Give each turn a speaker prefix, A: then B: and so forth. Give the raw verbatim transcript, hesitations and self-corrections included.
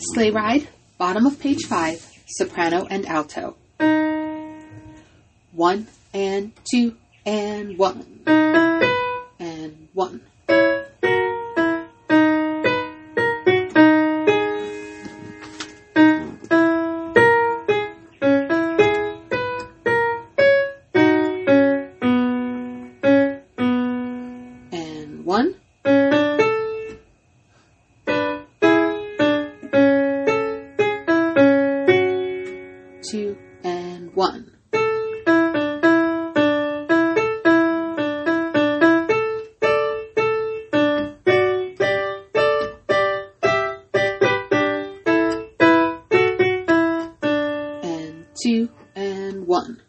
A: Sleigh ride, bottom of page five, soprano and alto. One and two and one and one. And one. Two and one. And two and one.